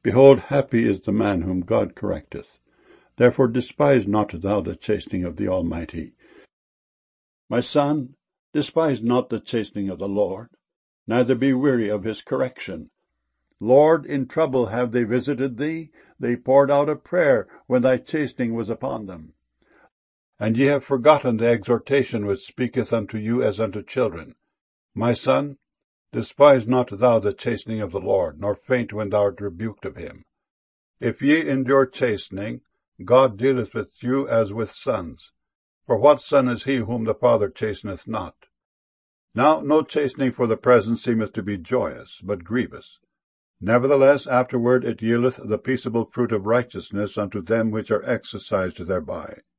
Behold, happy is the man whom God correcteth. Therefore despise not thou the chastening of the Almighty. My son, despise not the chastening of the Lord, neither be weary of his correction. Lord, in trouble have they visited thee. They poured out a prayer when thy chastening was upon them. And ye have forgotten the exhortation which speaketh unto you as unto children. My son, despise not thou the chastening of the Lord, nor faint when thou art rebuked of him. If ye endure chastening, God dealeth with you as with sons. For what son is he whom the Father chasteneth not? Now no chastening for the present seemeth to be joyous, but grievous. Nevertheless afterward it yieldeth the peaceable fruit of righteousness unto them which are exercised thereby.